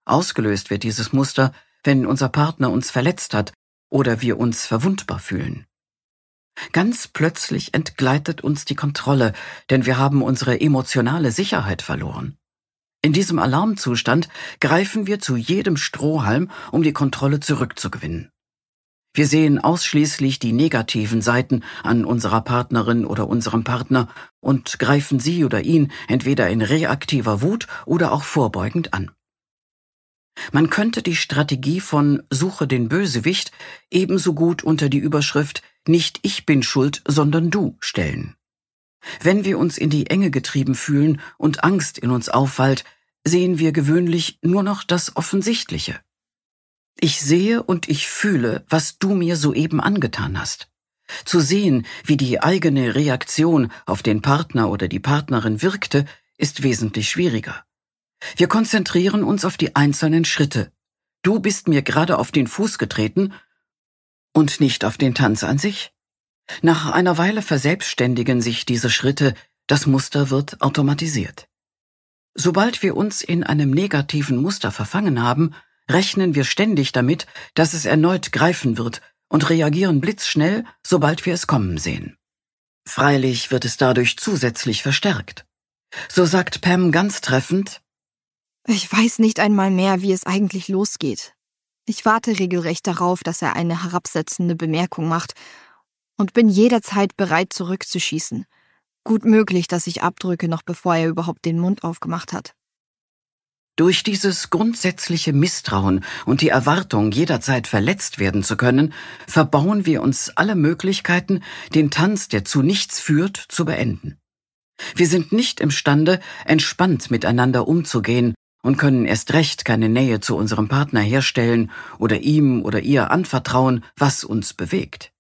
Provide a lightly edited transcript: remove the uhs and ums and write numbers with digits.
Ausgelöst wird dieses Muster, wenn unser Partner uns verletzt hat oder wir uns verwundbar fühlen. Ganz plötzlich entgleitet uns die Kontrolle, denn wir haben unsere emotionale Sicherheit verloren. In diesem Alarmzustand greifen wir zu jedem Strohhalm, um die Kontrolle zurückzugewinnen. Wir sehen ausschließlich die negativen Seiten an unserer Partnerin oder unserem Partner und greifen sie oder ihn entweder in reaktiver Wut oder auch vorbeugend an. Man könnte die Strategie von Suche den Bösewicht ebenso gut unter die Überschrift Nicht ich bin schuld, sondern du stellen. Wenn wir uns in die Enge getrieben fühlen und Angst in uns aufwallt, sehen wir gewöhnlich nur noch das Offensichtliche. Ich sehe und ich fühle, was du mir soeben angetan hast. Zu sehen, wie die eigene Reaktion auf den Partner oder die Partnerin wirkte, ist wesentlich schwieriger. Wir konzentrieren uns auf die einzelnen Schritte. Du bist mir gerade auf den Fuß getreten und nicht auf den Tanz an sich. Nach einer Weile verselbstständigen sich diese Schritte, das Muster wird automatisiert. Sobald wir uns in einem negativen Muster verfangen haben, rechnen wir ständig damit, dass es erneut greifen wird und reagieren blitzschnell, sobald wir es kommen sehen. Freilich wird es dadurch zusätzlich verstärkt. So sagt Pam ganz treffend: Ich weiß nicht einmal mehr, wie es eigentlich losgeht. Ich warte regelrecht darauf, dass er eine herabsetzende Bemerkung macht und bin jederzeit bereit, zurückzuschießen. Gut möglich, dass ich abdrücke, noch bevor er überhaupt den Mund aufgemacht hat. Durch dieses grundsätzliche Misstrauen und die Erwartung, jederzeit verletzt werden zu können, verbauen wir uns alle Möglichkeiten, den Tanz, der zu nichts führt, zu beenden. Wir sind nicht imstande, entspannt miteinander umzugehen und können erst recht keine Nähe zu unserem Partner herstellen oder ihm oder ihr anvertrauen, was uns bewegt.